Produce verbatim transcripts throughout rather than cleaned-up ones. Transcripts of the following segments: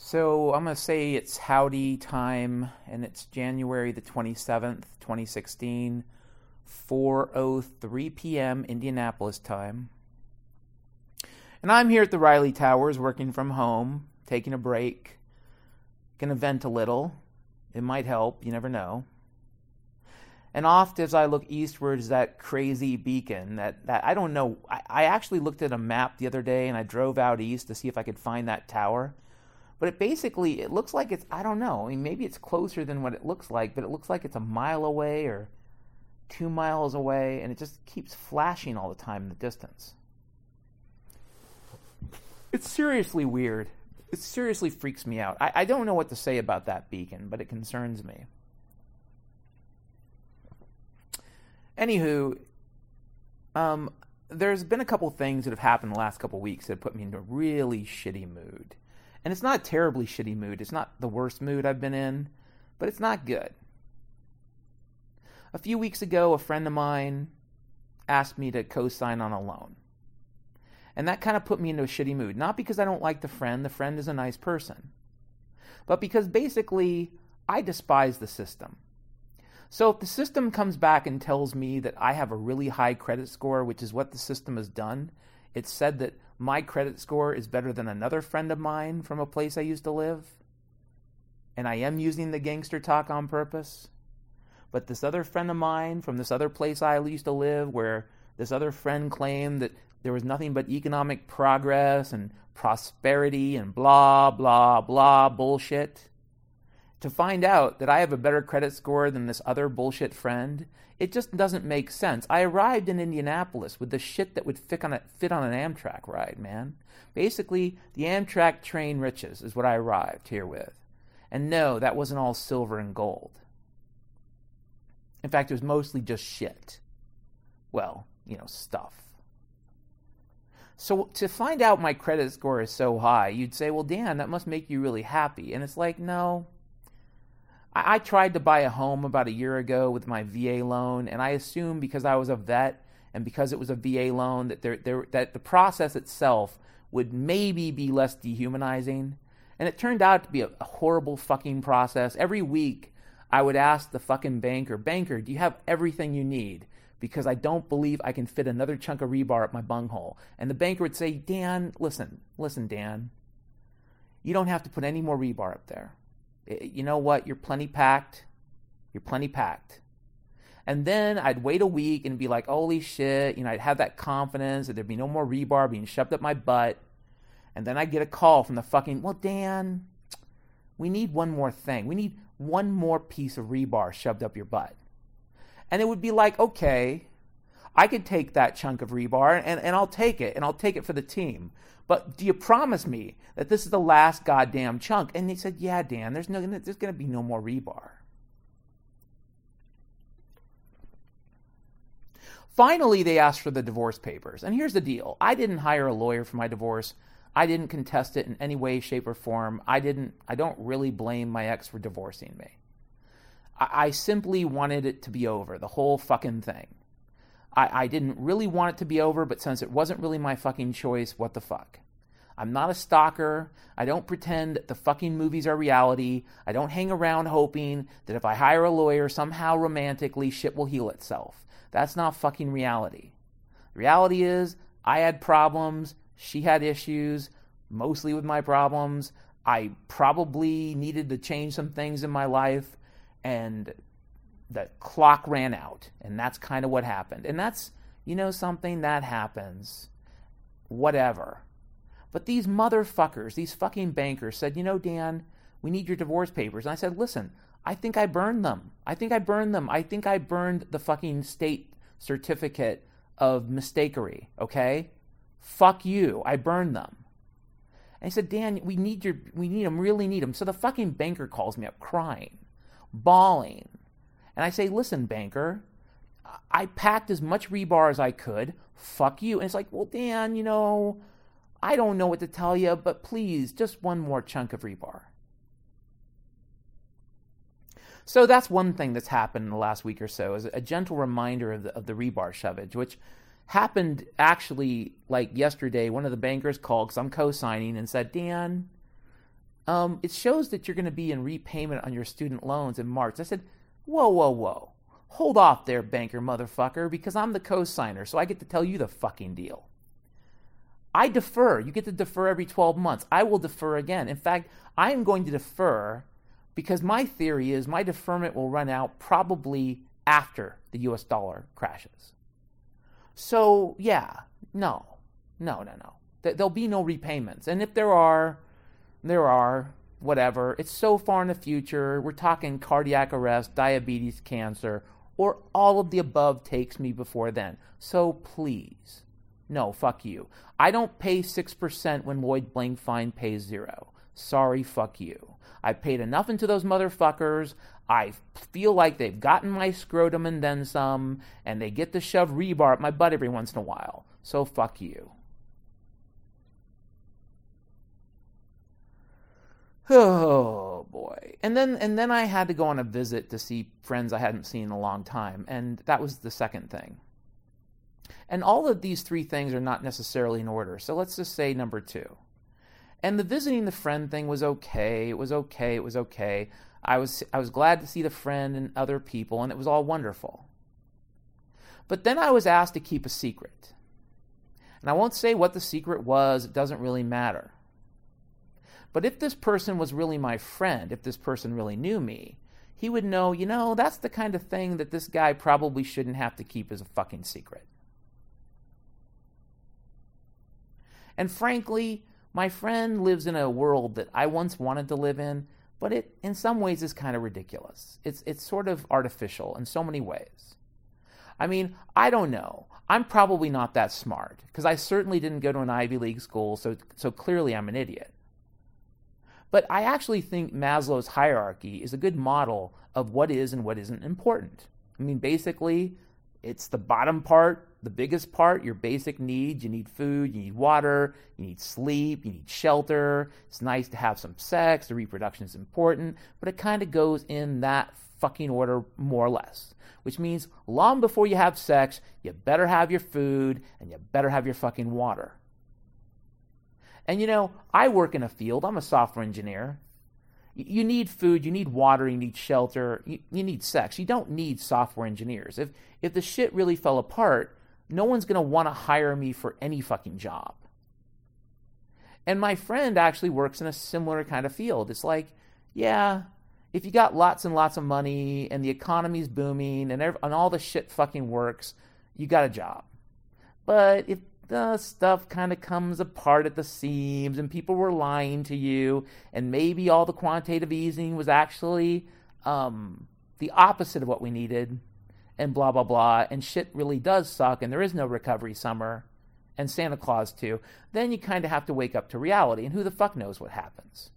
So I'm going to say it's howdy time, and it's January the twenty-seventh, twenty sixteen, four oh three p.m. Indianapolis time. And I'm here at the Riley Towers working from home, taking a break, going to vent a little. It might help, you never know. And oft as I look eastward is that crazy beacon that, that I don't know. I, I actually looked at a map the other day and I drove out east to see if I could find that tower. But it basically, it looks like it's, I don't know, I mean, maybe it's closer than what it looks like, but it looks like it's a mile away or two miles away, and it just keeps flashing all the time in the distance. It's seriously weird. It seriously freaks me out. I, I don't know what to say about that beacon, but it concerns me. Anywho, um, there's been a couple things that have happened the last couple weeks that have put me into a really shitty mood. And it's not a terribly shitty mood. It's not the worst mood I've been in, but it's not good. A few weeks ago, a friend of mine asked me to co-sign on a loan. And that kind of put me into a shitty mood. Not because I don't like the friend. The friend is a nice person. But because basically, I despise the system. So if the system comes back and tells me that I have a really high credit score, which is what the system has done, it's said that my credit score is better than another friend of mine from a place I used to live, and I am using the gangster talk on purpose, but this other friend of mine from this other place I used to live, where this other friend claimed that there was nothing but economic progress and prosperity and blah, blah, blah bullshit, to find out that I have a better credit score than this other bullshit friend, it just doesn't make sense. I arrived in Indianapolis with the shit that would fit on, a, fit on an Amtrak ride, man. Basically, the Amtrak train riches is what I arrived here with. And no, that wasn't all silver and gold. In fact, it was mostly just shit. Well, you know, stuff. So to find out my credit score is so high, you'd say, well, Dan, that must make you really happy. And it's like, no. I tried to buy a home about a year ago with my V A loan, and I assumed because I was a vet and because it was a V A loan that there, there, that the process itself would maybe be less dehumanizing. And it turned out to be a, a horrible fucking process. Every week, I would ask the fucking banker, banker, do you have everything you need? Because I don't believe I can fit another chunk of rebar up my bunghole. And the banker would say, Dan, listen, listen, Dan, you don't have to put any more rebar up there. You know what? You're plenty packed. You're plenty packed. And then I'd wait a week and be like, holy shit. You know, I'd have that confidence that there'd be no more rebar being shoved up my butt. And then I'd get a call from the fucking, well, Dan, we need one more thing. We need one more piece of rebar shoved up your butt. And it would be like, okay, I could take that chunk of rebar and, and I'll take it. And I'll take it for the team. But do you promise me that this is the last goddamn chunk? And they said, yeah, Dan, there's no, there's going to be no more rebar. Finally, they asked for the divorce papers. And here's the deal. I didn't hire a lawyer for my divorce. I didn't contest it in any way, shape, or form. I didn't, I don't really blame my ex for divorcing me. I, I simply wanted it to be over, the whole fucking thing. I, I didn't really want it to be over, but since it wasn't really my fucking choice, what the fuck? I'm not a stalker. I don't pretend that the fucking movies are reality. I don't hang around hoping that if I hire a lawyer, somehow romantically, shit will heal itself. That's not fucking reality. The reality is, I had problems. She had issues, mostly with my problems. I probably needed to change some things in my life, and the clock ran out, and that's kind of what happened. And that's, you know, something that happens. Whatever. But these motherfuckers, these fucking bankers said, you know, Dan, we need your divorce papers. And I said, listen, I think I burned them. I think I burned them. I think I burned the fucking state certificate of mistakery, okay? Fuck you. I burned them. And he said, Dan, we need your, we need them, really need them. So the fucking banker calls me up crying, bawling. And I say, listen, banker, I packed as much rebar as I could. Fuck you. And it's like, well, Dan, you know, I don't know what to tell you, but please, just one more chunk of rebar. So that's one thing that's happened in the last week or so, is a gentle reminder of the, of the rebar shovage, which happened actually like yesterday. One of the bankers called, because I'm co-signing, and said, Dan, um, it shows that you're going to be in repayment on your student loans in March. I said, whoa, whoa, whoa. Hold off there, banker motherfucker, because I'm the co-signer, so I get to tell you the fucking deal. I defer. You get to defer every twelve months. I will defer again. In fact, I am going to defer because my theory is my deferment will run out probably after the U S dollar crashes. So, yeah, no, no, no, no. There'll be no repayments. And if there are, there are, whatever. It's so far in the future. We're talking cardiac arrest, diabetes, cancer, or all of the above takes me before then. So please, no, fuck you. I don't pay six percent when Lloyd Blankfein pays zero. Sorry, fuck you. I paid enough into those motherfuckers. I feel like they've gotten my scrotum and then some, and they get to shove rebar up my butt every once in a while. So fuck you. Oh boy. And then and then I had to go on a visit to see friends I hadn't seen in a long time, and that was the second thing. And all of these three things are not necessarily in order. So let's just say number two. And the visiting the friend thing was okay. It was okay. It was okay. I was I was glad to see the friend and other people, and it was all wonderful. But then I was asked to keep a secret. And I won't say what the secret was. It doesn't really matter. But if this person was really my friend, if this person really knew me, he would know, you know, that's the kind of thing that this guy probably shouldn't have to keep as a fucking secret. And frankly, my friend lives in a world that I once wanted to live in, but it, in some ways, is kind of ridiculous. It's it's sort of artificial in so many ways. I mean, I don't know. I'm probably not that smart, because I certainly didn't go to an Ivy League school, so so clearly I'm an idiot. But I actually think Maslow's hierarchy is a good model of what is and what isn't important. I mean, basically, it's the bottom part, the biggest part, your basic needs. You need food, you need water, you need sleep, you need shelter. It's nice to have some sex, the reproduction is important, but it kind of goes in that fucking order more or less. Which means long before you have sex, you better have your food and you better have your fucking water. And you know, I work in a field, I'm a software engineer. You need food, you need water, you need shelter, you, you need sex. You don't need software engineers. If if the shit really fell apart, no one's going to want to hire me for any fucking job. And my friend actually works in a similar kind of field. It's like, yeah, if you got lots and lots of money and the economy's booming and, every, and all the shit fucking works, you got a job. But if the stuff kind of comes apart at the seams and people were lying to you and maybe all the quantitative easing was actually um, the opposite of what we needed and blah, blah, blah, and shit really does suck and there is no recovery summer and Santa Claus too, then you kind of have to wake up to reality, and who the fuck knows what happens.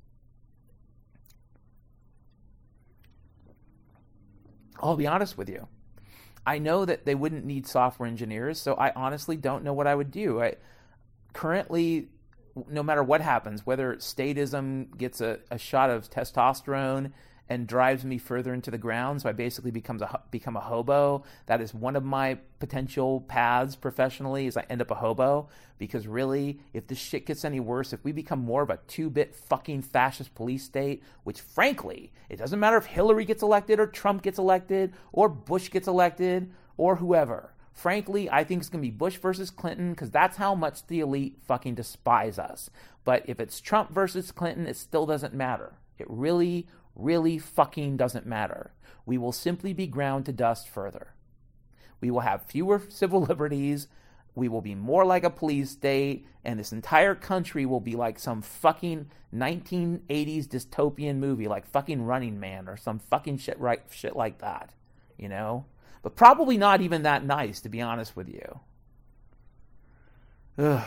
I'll be honest with you. I know that they wouldn't need software engineers, so I honestly don't know what I would do. I currently, no matter what happens, whether statism gets a, a shot of testosterone and drives me further into the ground, so I basically becomes a, become a hobo. That is one of my potential paths professionally, is I end up a hobo. Because really, if this shit gets any worse, if we become more of a two-bit fucking fascist police state, which frankly, it doesn't matter if Hillary gets elected or Trump gets elected or Bush gets elected or whoever. Frankly, I think it's going to be Bush versus Clinton, because that's how much the elite fucking despise us. But if it's Trump versus Clinton, it still doesn't matter. It really, really fucking doesn't matter. We will simply be ground to dust further. We will have fewer civil liberties. We will be more like a police state, and this entire country will be like some fucking nineteen eighties dystopian movie, like fucking Running Man or some fucking shit right shit like that, you know? But probably not even that nice, to be honest with you. Ugh.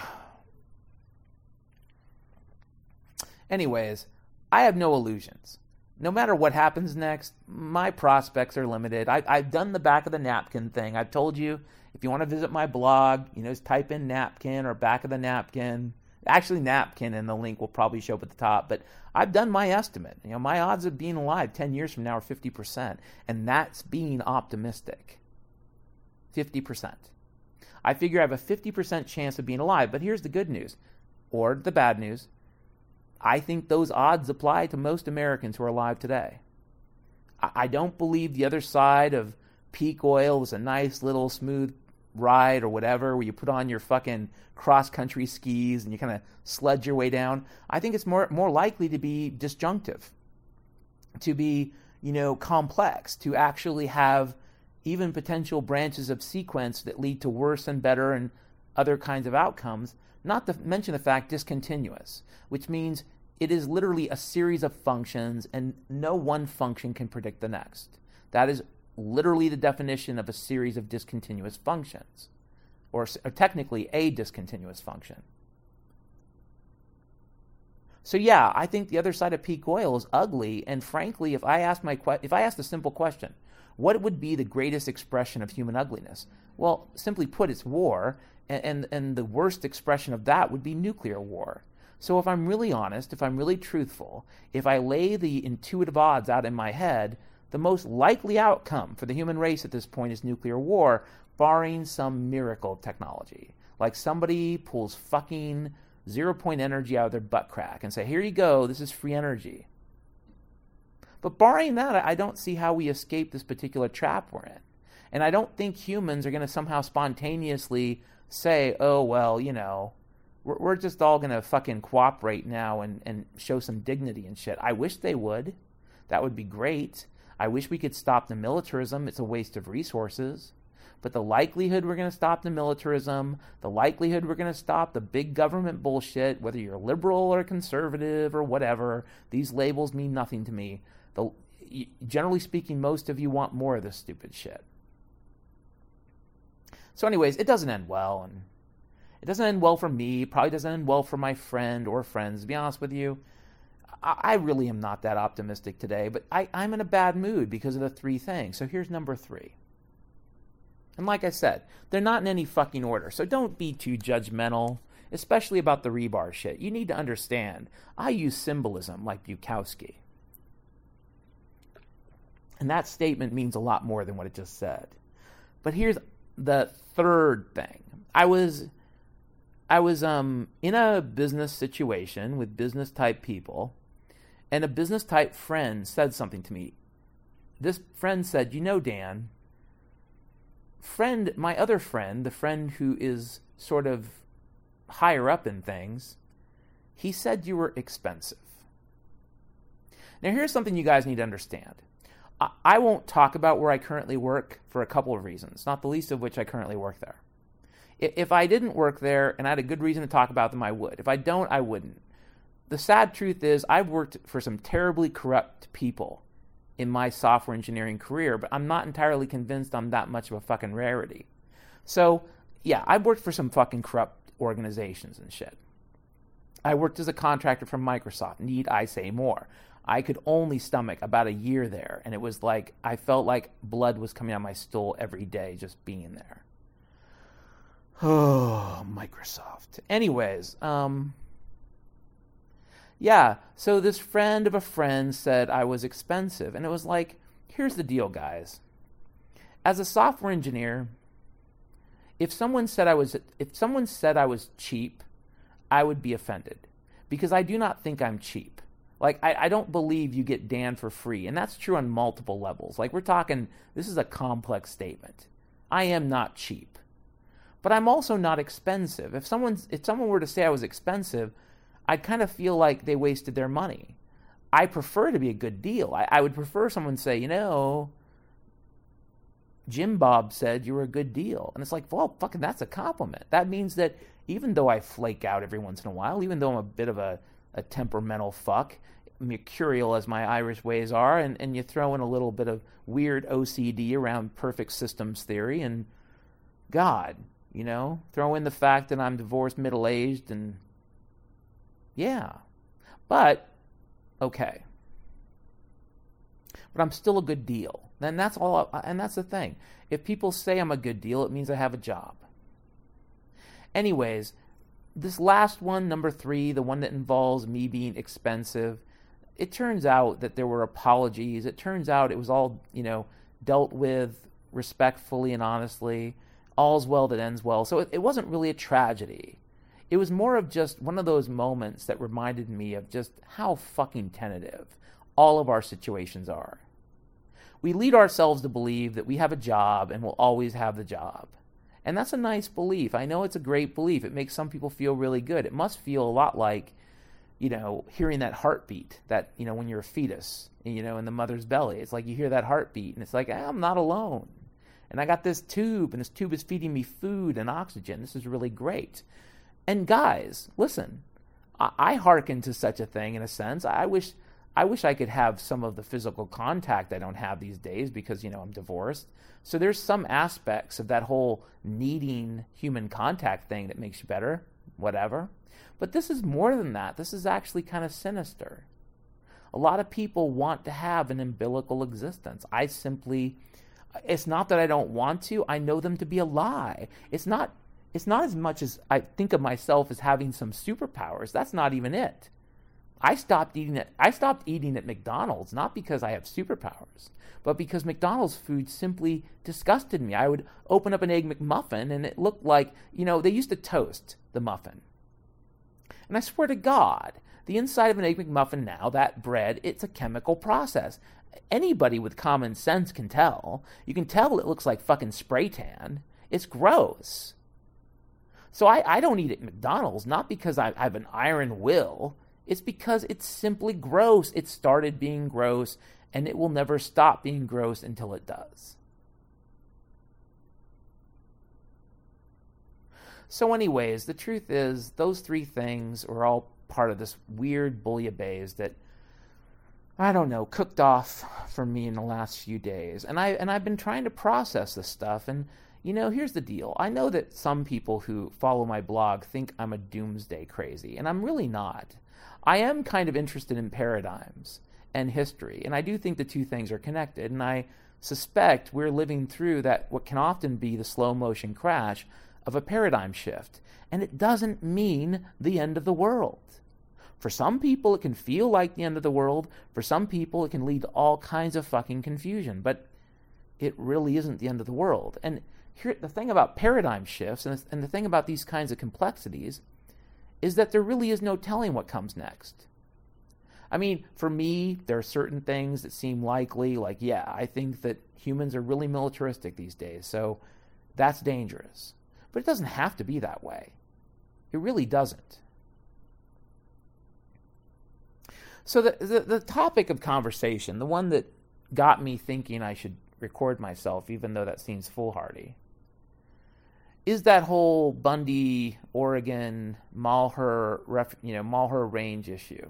Anyways, I have no illusions. No matter what happens next, my prospects are limited. I, I've done the back of the napkin thing. I've told you, if you want to visit my blog, you know, just type in napkin or back of the napkin. Actually, napkin, and the link will probably show up at the top. But I've done my estimate. You know, my odds of being alive ten years from now are fifty percent. And that's being optimistic. fifty percent. I figure I have a fifty percent chance of being alive. But here's the good news, or the bad news. I think those odds apply to most Americans who are alive today. I don't believe the other side of peak oil was a nice little smooth ride or whatever, where you put on your fucking cross-country skis and you kind of sled your way down. I think it's more more likely to be disjunctive, to be, you know, complex, to actually have even potential branches of sequence that lead to worse and better and other kinds of outcomes, not to mention the fact discontinuous, which means it is literally a series of functions and no one function can predict the next. That is literally the definition of a series of discontinuous functions, or, or technically a discontinuous function. So yeah, I think the other side of peak oil is ugly, and frankly, if I asked my que- if I asked a simple question, what would be the greatest expression of human ugliness? Well, simply put, it's war, and, and, and the worst expression of that would be nuclear war. So if I'm really honest, if I'm really truthful, if I lay the intuitive odds out in my head, the most likely outcome for the human race at this point is nuclear war, barring some miracle technology. Like somebody pulls fucking zero-point energy out of their butt crack and say, here you go, this is free energy. But barring that, I don't see how we escape this particular trap we're in. And I don't think humans are going to somehow spontaneously say, oh, well, you know, we're, we're just all going to fucking cooperate now and, and show some dignity and shit. I wish they would. That would be great. I wish we could stop the militarism. It's a waste of resources. But the likelihood we're going to stop the militarism, the likelihood we're going to stop the big government bullshit, whether you're liberal or conservative or whatever, these labels mean nothing to me. The, generally speaking, most of you want more of this stupid shit. So anyways, it doesn't end well. And it doesn't end well for me. Probably doesn't end well for my friend or friends. To be honest with you, I, I really am not that optimistic today. But I, I'm in a bad mood because of the three things. So here's number three. And like I said, they're not in any fucking order. So don't be too judgmental, especially about the rebar shit. You need to understand, I use symbolism like Bukowski. And that statement means a lot more than what it just said. But here's the third thing. I was I was um in a business situation with business type people, and a business type friend said something to me. This friend said, you know, Dan, friend, my other friend, the friend who is sort of higher up in things, he said you were expensive. Now here's something you guys need to understand. I won't talk about where I currently work for a couple of reasons, not the least of which I currently work there. If I didn't work there and I had a good reason to talk about them, I would. If I don't, I wouldn't. The sad truth is I've worked for some terribly corrupt people in my software engineering career, but I'm not entirely convinced I'm that much of a fucking rarity. So, yeah, I've worked for some fucking corrupt organizations and shit. I worked as a contractor for Microsoft. Need I say more? I could only stomach about a year there, and it was like I felt like blood was coming out of my stool every day just being there. Oh, Microsoft. Anyways, um, yeah, so this friend of a friend said I was expensive, and it was like, here's the deal, guys. As a software engineer, if someone said I was if someone said I was cheap, I would be offended, because I do not think I'm cheap. Like, I, I don't believe you get Dan for free. And that's true on multiple levels. Like, we're talking, this is a complex statement. I am not cheap. But I'm also not expensive. If someone, if someone were to say I was expensive, I'd kind of feel like they wasted their money. I prefer to be a good deal. I, I would prefer someone say, you know, Jim Bob said you were a good deal. And it's like, well, fucking that's a compliment. That means that even though I flake out every once in a while, even though I'm a bit of a, a temperamental fuck, mercurial as my Irish ways are, and, and you throw in a little bit of weird O C D around perfect systems theory, and God, you know, throw in the fact that I'm divorced, middle-aged, and yeah. But, okay. But I'm still a good deal. And that's all, I, and that's the thing. If people say I'm a good deal, it means I have a job. Anyways, this last one, number three, the one that involves me being expensive, it turns out that there were apologies. It turns out it was all, you know, dealt with respectfully and honestly. All's well that ends well. So it, it wasn't really a tragedy. It was more of just one of those moments that reminded me of just how fucking tentative all of our situations are. We lead ourselves to believe that we have a job and will always have the job. And that's a nice belief. I know it's a great belief. It makes some people feel really good. It must feel a lot like, you know, hearing that heartbeat, that, you know, when you're a fetus, you know, in the mother's belly. It's like you hear that heartbeat and it's like, I'm not alone. And I got this tube, and this tube is feeding me food and oxygen. This is really great. And guys, listen, I, I hearken to such a thing in a sense. I wish I wish I could have some of the physical contact I don't have these days because, you know, I'm divorced. So there's some aspects of that whole needing human contact thing that makes you better, whatever. But this is more than that. This is actually kind of sinister. A lot of people want to have an umbilical existence. I simply, it's not that I don't want to. I know them to be a lie. It's not, it's not as much as I think of myself as having some superpowers. That's not even it. I stopped eating at, I stopped eating at McDonald's, not because I have superpowers, but because McDonald's food simply disgusted me. I would open up an Egg McMuffin and it looked like, you know, they used to toast the muffin. And I swear to God, the inside of an Egg McMuffin now, that bread, it's a chemical process. Anybody with common sense can tell. You can tell it looks like fucking spray tan. It's gross. So I, I don't eat at McDonald's, not because I, I have an iron will. It's because it's simply gross. It started being gross, and it will never stop being gross until it does. So anyways, the truth is, those three things are all part of this weird bouillabaisse that, I don't know, cooked off for me in the last few days. And, I, and I've been trying to process this stuff, and, you know, here's the deal. I know that some people who follow my blog think I'm a doomsday crazy, and I'm really not. I am kind of interested in paradigms and history, and I do think the two things are connected, and I suspect we're living through that what can often be the slow motion crash of a paradigm shift, and it doesn't mean the end of the world. For some people, it can feel like the end of the world. For some people, it can lead to all kinds of fucking confusion, but it really isn't the end of the world. And here, the thing about paradigm shifts and, and the thing about these kinds of complexities is that there really is no telling what comes next. I mean, for me, there are certain things that seem likely, like, yeah, I think that humans are really militaristic these days, so that's dangerous. But it doesn't have to be that way. It really doesn't. So the, the, the topic of conversation, the one that got me thinking I should record myself, even though that seems foolhardy, is that whole Bundy, Oregon, Malheur, you know, Malheur Range issue.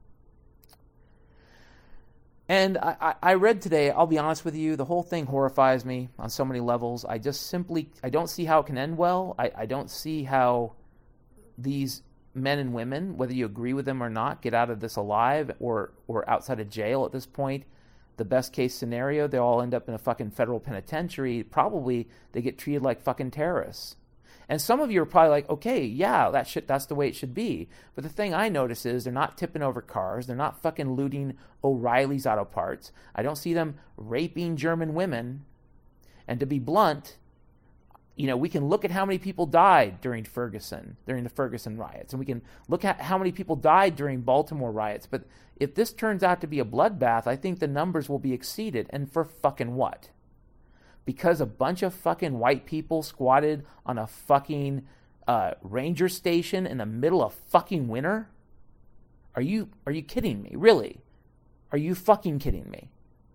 And I, I read today, I'll be honest with you, the whole thing horrifies me on so many levels. I just simply, I don't see how it can end well. I, I don't see how these men and women, whether you agree with them or not, get out of this alive or, or outside of jail at this point. The best case scenario, they all end up in a fucking federal penitentiary. Probably they get treated like fucking terrorists. And some of you are probably like, okay, yeah, that shit, that's the way it should be. But the thing I notice is they're not tipping over cars. They're not fucking looting O'Reilly's auto parts. I don't see them raping German women. And to be blunt, you know, we can look at how many people died during Ferguson, during the Ferguson riots. And we can look at how many people died during Baltimore riots. But if this turns out to be a bloodbath, I think the numbers will be exceeded. And for fucking what? Because a bunch of fucking white people squatted on a fucking uh, ranger station in the middle of fucking winter? Are you are you kidding me? Really? Are you fucking kidding me?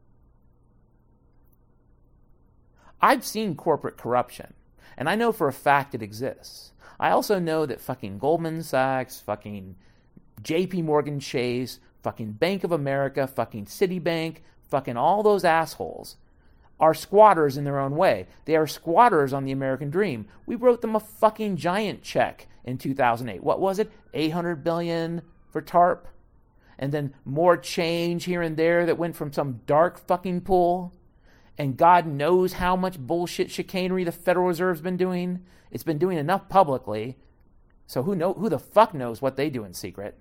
I've seen corporate corruption, and I know for a fact it exists. I also know that fucking Goldman Sachs, fucking J P Morgan Chase, fucking Bank of America, fucking Citibank, fucking all those assholes are squatters in their own way. They are squatters on the American dream. We wrote them a fucking giant check in two thousand eight. What was it? eight hundred billion dollars for TARP? And then more change here and there that went from some dark fucking pool. And God knows how much bullshit chicanery the Federal Reserve's been doing. It's been doing enough publicly. So who know who the fuck knows what they do in secret?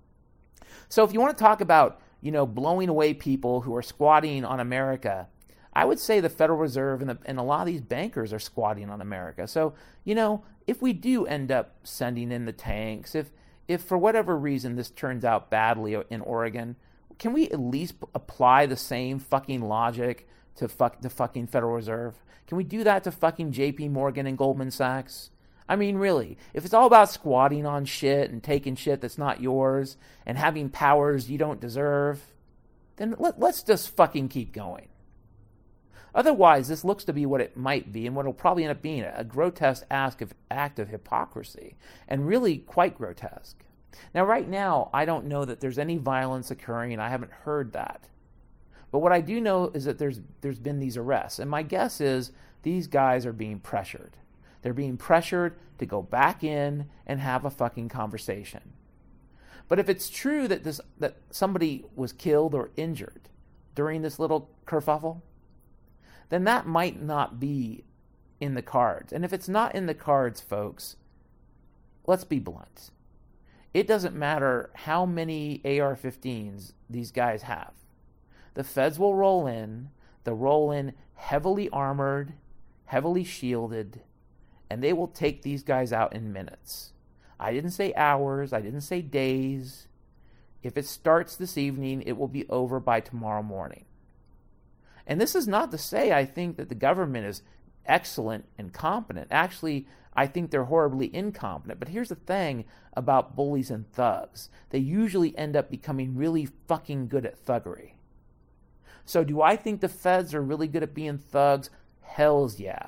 So if you want to talk about, you know, blowing away people who are squatting on America, I would say the Federal Reserve and, the, and a lot of these bankers are squatting on America. So, you know, if we do end up sending in the tanks, if if for whatever reason this turns out badly in Oregon, can we at least apply the same fucking logic to fuck the fucking Federal Reserve? Can we do that to fucking J P Morgan and Goldman Sachs? I mean, really, if it's all about squatting on shit and taking shit that's not yours and having powers you don't deserve, then let, let's just fucking keep going. Otherwise, this looks to be what it might be and what it'll probably end up being, a grotesque act of, act of hypocrisy, and really quite grotesque. Now, right now, I don't know that there's any violence occurring, and I haven't heard that. But what I do know is that there's there's been these arrests, and my guess is these guys are being pressured. They're being pressured to go back in and have a fucking conversation. But if it's true that this that somebody was killed or injured during this little kerfuffle, then that might not be in the cards. And if it's not in the cards, folks, let's be blunt. It doesn't matter how many A R fifteens these guys have. The feds will roll in. They'll roll in heavily armored, heavily shielded, and they will take these guys out in minutes. I didn't say hours. I didn't say days. If it starts this evening, it will be over by tomorrow morning. And this is not to say I think that the government is excellent and competent. Actually, I think they're horribly incompetent. But here's the thing about bullies and thugs. They usually end up becoming really fucking good at thuggery. So do I think the feds are really good at being thugs? Hells yeah.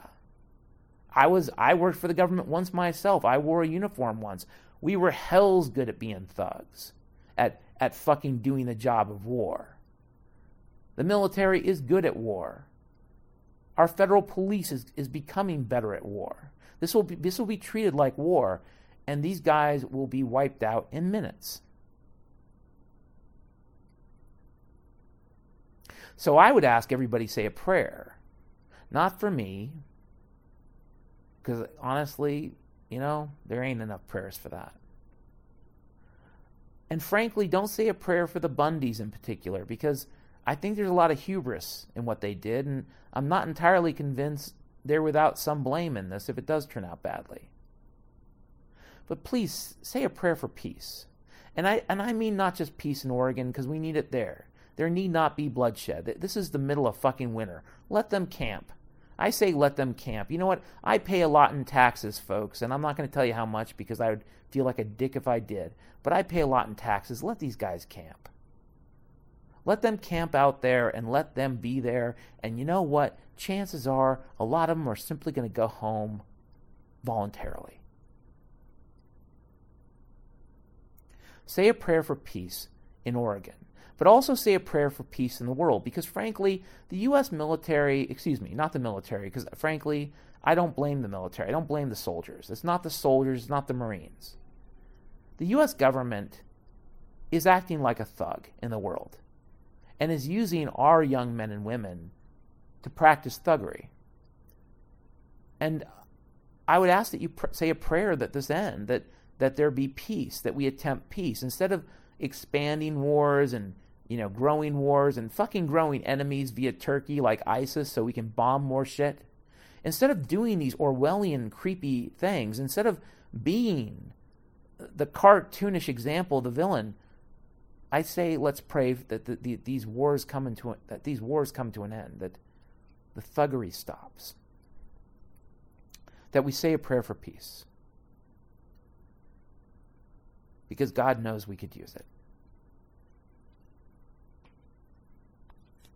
I was I worked for the government once myself. I wore a uniform once. We were hells good at being thugs, at at fucking doing the job of war. The military is good at war. Our federal police is, is becoming better at war. This will be this will be treated like war, and these guys will be wiped out in minutes. So I would ask everybody say a prayer. Not for me, because honestly, you know, there ain't enough prayers for that. And frankly, don't say a prayer for the Bundys in particular, because I think there's a lot of hubris in what they did, and I'm not entirely convinced they're without some blame in this if it does turn out badly. But please, say a prayer for peace. And I and I mean not just peace in Oregon, because we need it there. There need not be bloodshed. This is the middle of fucking winter. Let them camp. I say let them camp. You know what? I pay a lot in taxes, folks, and I'm not going to tell you how much because I would feel like a dick if I did. But I pay a lot in taxes. Let these guys camp. Let them camp out there and let them be there. And you know what? Chances are a lot of them are simply going to go home voluntarily. Say a prayer for peace in Oregon. But also say a prayer for peace in the world, because frankly, the U S military, excuse me, not the military, because frankly, I don't blame the military. I don't blame the soldiers. It's not the soldiers, it's not the Marines. The U S government is acting like a thug in the world and is using our young men and women to practice thuggery. And I would ask that you pr- say a prayer that this end, that, that there be peace, that we attempt peace, instead of expanding wars and you know, growing wars and fucking growing enemies via Turkey like ISIS so we can bomb more shit. Instead of doing these Orwellian creepy things, instead of being the cartoonish example of the villain, I say let's pray that the, the, these wars come into a, that these wars come to an end, that the thuggery stops, that we say a prayer for peace, because God knows we could use it.